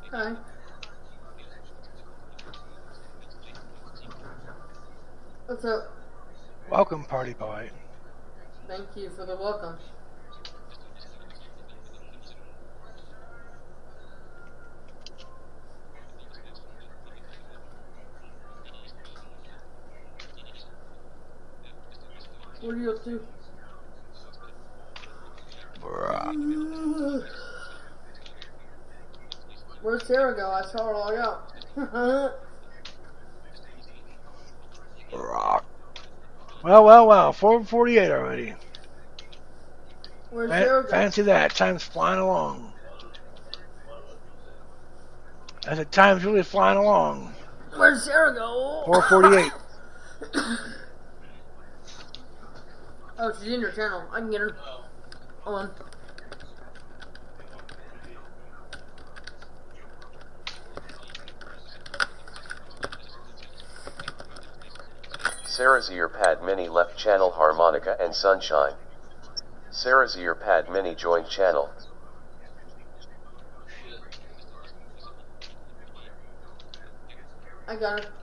Hi. What's up? Welcome, party boy. Thank you for the welcome. What are you up to? Bruh. Where'd Sarah go? I saw her log out. Bruh. Well. 4:48 already. Where'd Sarah go? Fancy that. Time's flying along. I said time's really flying along. Where'd Sarah go? 4:48. Oh, she's in your channel. I can get her. Hold on. Sarah's Earpad Mini left channel Harmonica and Sunshine. Sarah's Earpad Mini joined channel. I got her.